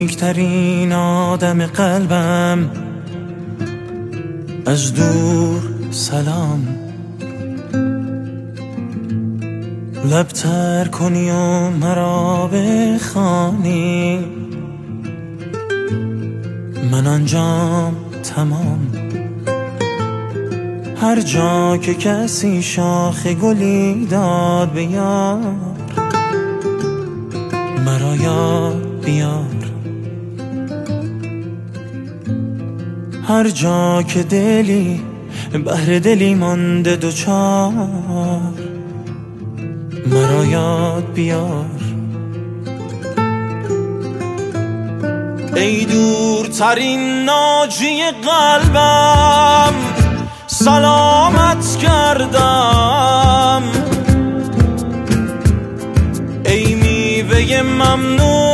نیکترین آدم قلبم، از دور سلام لبتر کنی و مرا بخوانی، من آنجام تمام. هر جا که کسی شاخ گلی داد به یار، مرا یاد بیار. هر جا که دلی بهر دلی مانده دوچار، مرا یاد بیار. ای دورترین ناجی قلبم، سلامت کردم. ای میوه ممنون